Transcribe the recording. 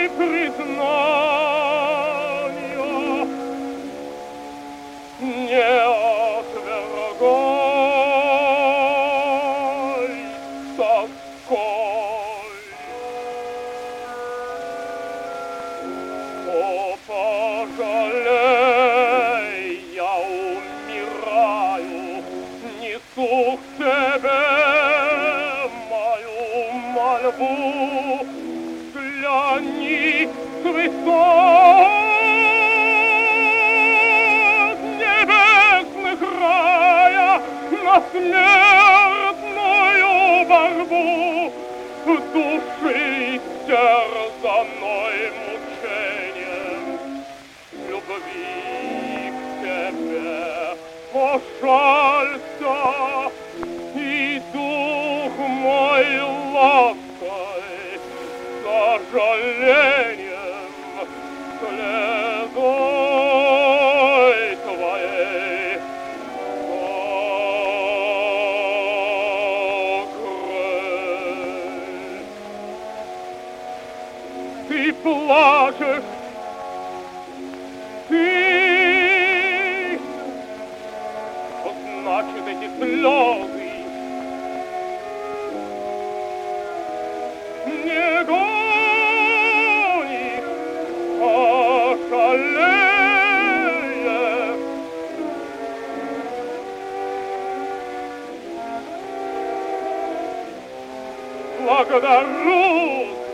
признания не отвергай тоской. О, пожалей, я умираю, несу к тебе мою мольбу. Взгляни с высот небесных рая на смертную борьбу души терзаной мучением любви к тебе. Пожалься, и дух мой лаской сожалением слезой твоей покрой. Ты плачешь, ты, значит, эти слезы не гони, ошалея. Благодарю